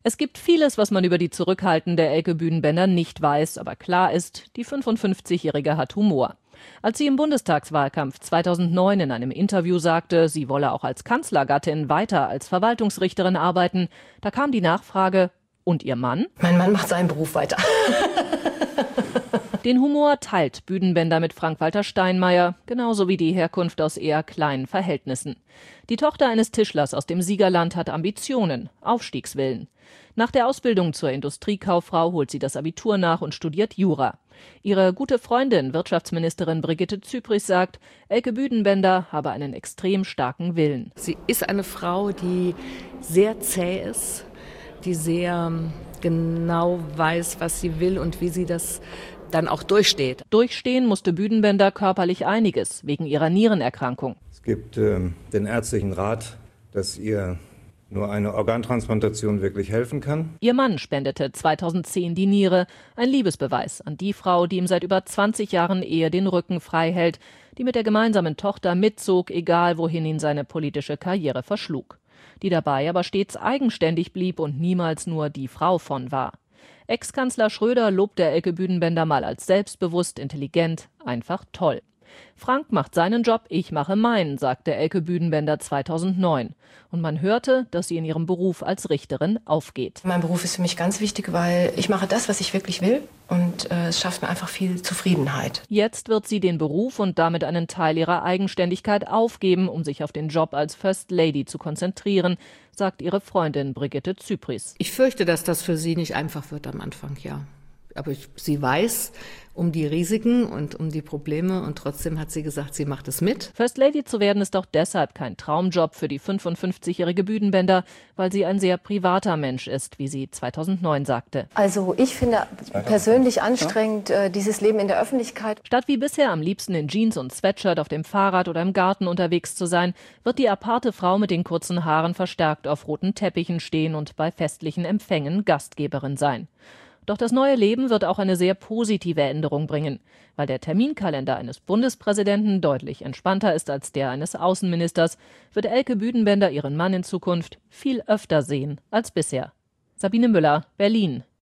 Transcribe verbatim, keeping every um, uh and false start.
Es gibt vieles, was man über die zurückhaltende Elke Büdenbender nicht weiß, aber klar ist, die fünfundfünfzigjährige hat Humor. Als sie im Bundestagswahlkampf zweitausendneun in einem Interview sagte, sie wolle auch als Kanzlergattin weiter als Verwaltungsrichterin arbeiten, da kam die Nachfrage: Und Ihr Mann? Mein Mann macht seinen Beruf weiter. Den Humor teilt Büdenbender mit Frank-Walter Steinmeier, genauso wie die Herkunft aus eher kleinen Verhältnissen. Die Tochter eines Tischlers aus dem Siegerland hat Ambitionen, Aufstiegswillen. Nach der Ausbildung zur Industriekauffrau holt sie das Abitur nach und studiert Jura. Ihre gute Freundin, Wirtschaftsministerin Brigitte Zypries, sagt, Elke Büdenbender habe einen extrem starken Willen. Sie ist eine Frau, die sehr zäh ist, die sehr genau weiß, was sie will und wie sie das dann auch durchsteht. Durchstehen musste Büdenbender körperlich einiges, wegen ihrer Nierenerkrankung. Es gibt äh, den ärztlichen Rat, dass ihr nur eine Organtransplantation wirklich helfen kann. Ihr Mann spendete zweitausendzehn die Niere, ein Liebesbeweis an die Frau, die ihm seit über zwanzig Jahren Ehe den Rücken frei hält, die mit der gemeinsamen Tochter mitzog, egal wohin ihn seine politische Karriere verschlug. Die dabei aber stets eigenständig blieb und niemals nur die Frau von war. Ex-Kanzler Schröder lobte Elke Büdenbender mal als selbstbewusst, intelligent, einfach toll. Frank macht seinen Job, ich mache meinen, sagte Elke Büdenbender zweitausendneun. Und man hörte, dass sie in ihrem Beruf als Richterin aufgeht. Mein Beruf ist für mich ganz wichtig, weil ich mache das, was ich wirklich will. Und äh, es schafft mir einfach viel Zufriedenheit. Jetzt wird sie den Beruf und damit einen Teil ihrer Eigenständigkeit aufgeben, um sich auf den Job als First Lady zu konzentrieren, sagt ihre Freundin Brigitte Zypries. Ich fürchte, dass das für sie nicht einfach wird am Anfang, ja. Aber ich, sie weiß um die Risiken und um die Probleme und trotzdem hat sie gesagt, sie macht es mit. First Lady zu werden ist auch deshalb kein Traumjob für die fünfundfünfzigjährige Büdenbender, weil sie ein sehr privater Mensch ist, wie sie zweitausendneun sagte. Also ich finde persönlich anstrengend, äh, dieses Leben in der Öffentlichkeit. Statt wie bisher am liebsten in Jeans und Sweatshirt auf dem Fahrrad oder im Garten unterwegs zu sein, wird die aparte Frau mit den kurzen Haaren verstärkt auf roten Teppichen stehen und bei festlichen Empfängen Gastgeberin sein. Doch das neue Leben wird auch eine sehr positive Änderung bringen, weil der Terminkalender eines Bundespräsidenten deutlich entspannter ist als der eines Außenministers, wird Elke Büdenbender ihren Mann in Zukunft viel öfter sehen als bisher. Sabine Müller, Berlin.